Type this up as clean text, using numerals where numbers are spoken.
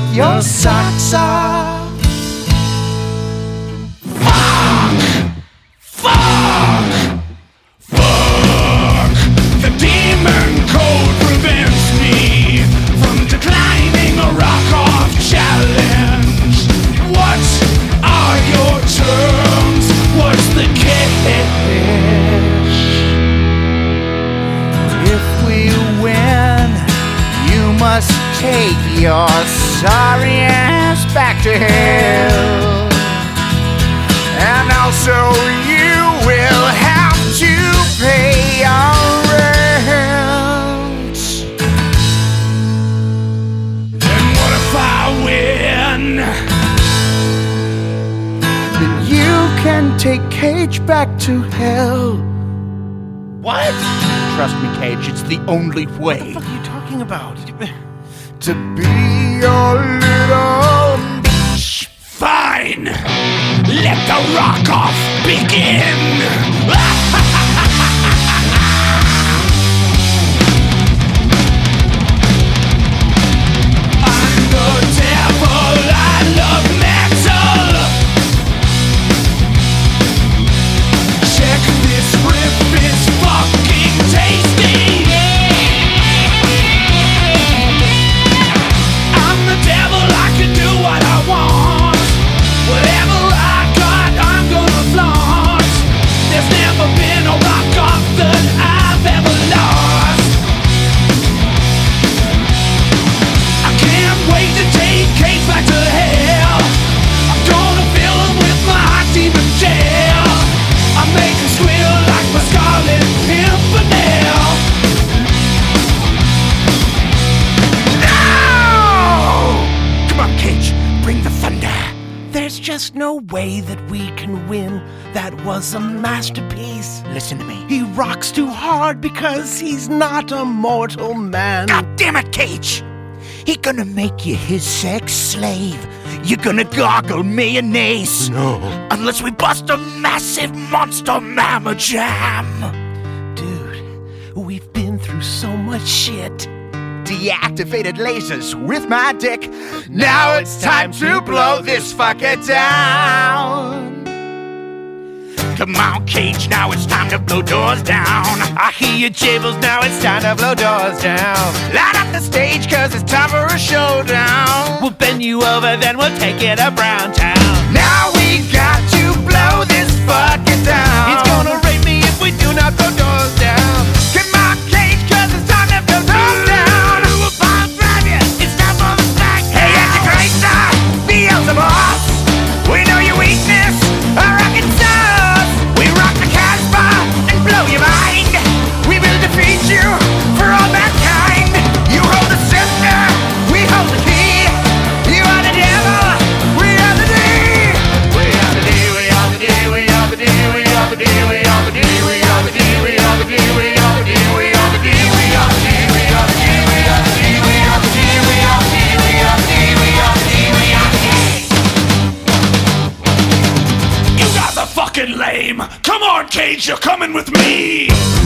your socks off. Fuck! The demon code prevents me from declining a rock-off challenge. What are your terms? What's the catch? If we win, you must take your sorry ass back to hell. And also you will have to pay your rent. And what if I win? Then you can take Cage back to hell. What? Trust me, Cage, it's the only way. What are you talking about? To be your little bitch. Fine! Let the rock-off begin! I'm the devil, I love metal! Check this riff, it's fucking tasty! I'm the devil, I can do what I want. Whatever I got, I'm gonna flaunt. There's never been a rock-off that I've ever lost. I can't wait to take Cage back to hell. I'm gonna fill him with my hot demon gel. I make him squeal like my Scarlet Pimpernel. Come on, Cage, bring the thunder. There's just no way that we can win. That was a masterpiece. Listen to me. He rocks too hard because he's not a mortal man. God damn it, Cage! He gonna make you his sex slave. You're gonna gargle mayonnaise. No. Unless we bust a massive monster mamma jam. Dude, we've been through so much shit. Deactivated lasers with my dick. Now it's time to blow this fucker down. Come on, Cage, now it's time to blow doors down. I hear your jables, now it's time to blow doors down. Light up the stage, cause it's time for a showdown. We'll bend you over, then we'll take it to Brown Town. Now we got to blow this fucker down. He's gonna rape me if we do not blow doors down. Come on, Cage, cause it's time to blow doors down. We'll bomb drive you, it's time for the smackdown. Hey, Antichrist, Beelzebub, we know your weakness, our rocket sauce. We rock the Casbah and blow your mind. We will defeat you for all mankind. You hold the scepter, we hold the key. You are the devil, we are the D. We are the D, we are the D, we are the D, we are the D, we are the D, we are the D, we are the D, we are the D, we are the D, we are the D, we are the D, we are the D, we are the D, we are the D, we are the D, we are the D, we are the D. You guys are fucking lame! Come on, Cage, you're coming with me!